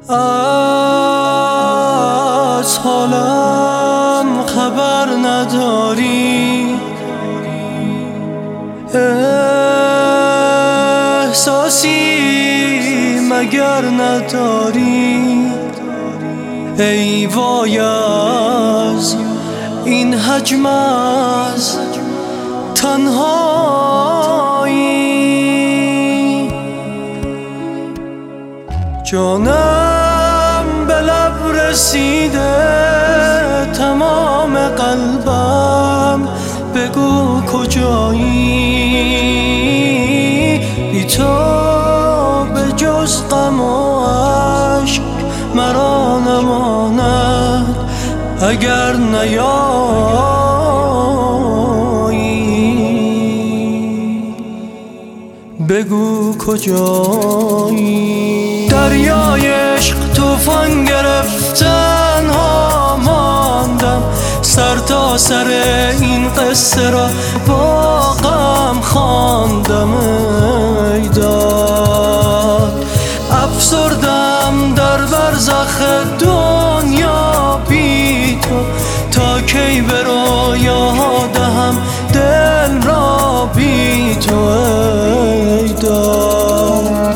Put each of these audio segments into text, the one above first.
از حالم خبر نداری، احساسی مگر نداری؟ ای وای از این حجم از تنهایی، جانم به لب رسیده، تمام قلبم بگو کجایی؟ بی تو به جز غم و عشق مرا نماند اگر نیایی. بگو کجایی؟ دریای عشق طوفان گرفتن ها ماندم، سر تا سر این قصه را با غم خواندم. ای داد افسردم در برزخ دنیا بی تو، تا کی به رویا دهم دل را بی تو. ای داد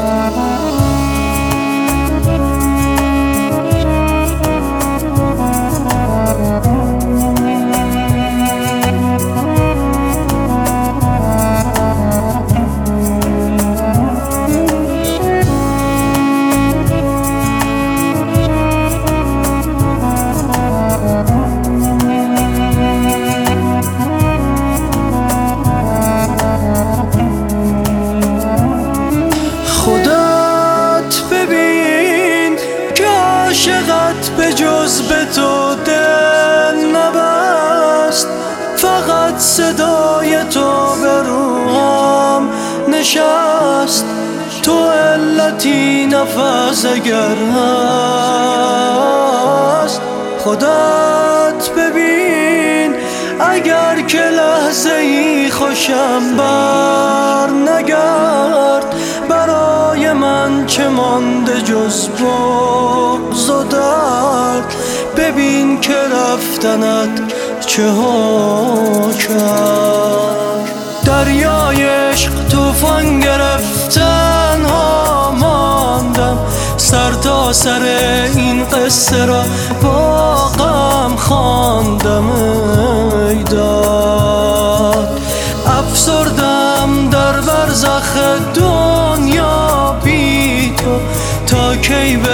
عاشقت به جز به تو دل نبست، فقط صدای تو به روحم نشست. تو علتی نفس اگر هست، خودت ببین اگر که لحظه ای خوشم بر نگرد. برای من چه مانده جز بغض و درد؟ ببین که رفتنت چه ها کرد. دریای عشق طوفان گرفتن ها ماندم، سر تا سر این قصه را با غم خواندم. ای داد افسردم در برزخ دنیا بی تو، تا کی به